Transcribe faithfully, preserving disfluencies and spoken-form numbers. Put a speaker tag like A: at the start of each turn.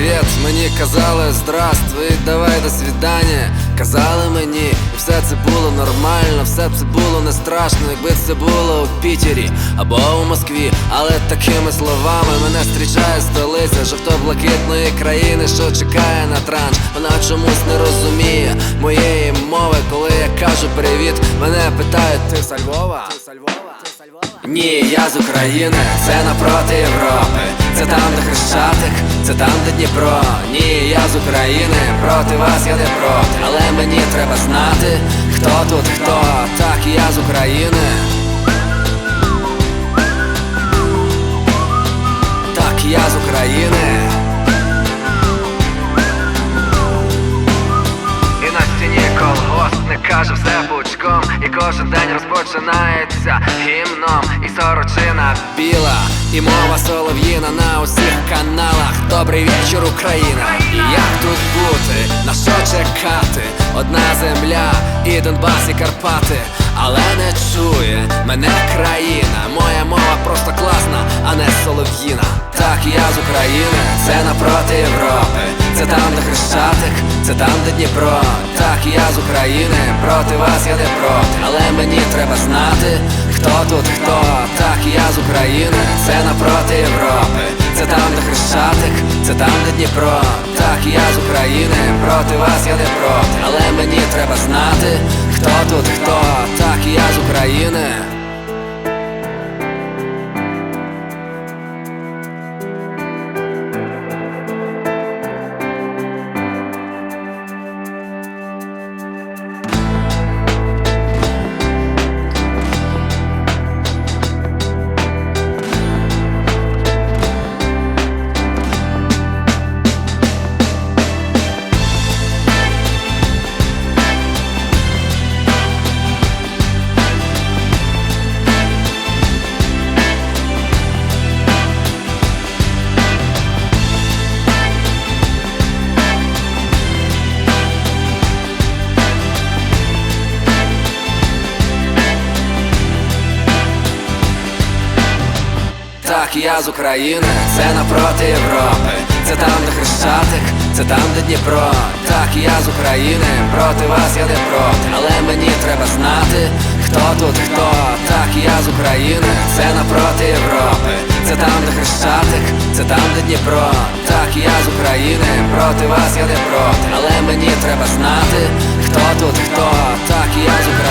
A: привіт, мені казали здравствуй, давай до свидання. Казали мені, і все це було нормально, все це було не страшно, якби це було у Пітері або у Москві. Але такими словами мене зустрічає столиця жовто-блакитної країни, що чекає на транш. Вона чомусь не розуміє моєї мови, коли я кажу привіт. Мене питають: ти з Львова? Ні, я з України, це напроти Європи. Це там, де Хрещатик, це там, де Дніпро. Ні, я з України, проти вас я не проти. Але мені треба знати, хто тут хто. Так, я з України. Так, я з України. І на стіні колгоспник каже все пучком, і кожен день розпочинається гімном. І сорочина біла, і мова солов'їна на усіх каналах. Добрий вечір, Україна. І як тут бути, на що чекати? Одна земля, і Донбас, і Карпати. Але не чує мене країна. Моя мова просто класна, а не солов'їна. Так, я з України, це напроти Європи. Це там, де Хрещатик, це там, де Дніпро. Так, я з України, проти вас я не проти. Але мені треба знати, хто тут хто. Так, я з України, це напроти Європи. Це там, де Хрещатик, це там, де Дніпро. Так, я з України, проти вас я не проти. Але мені треба знати, хто тут хто. Так, я з України. Так, я з України, це напроти Європи. Це там, де Хрещатик, це там, де Дніпро. Так, я з України, проти вас я не проти. Але мені треба знати, хто тут хто. Так, я з України, це напроти Європи. Це там, де Хрещатик, це там, де Дніпро. Так, я з України, проти вас я не проти. Але мені треба знати, хто тут хто. Так, я з України.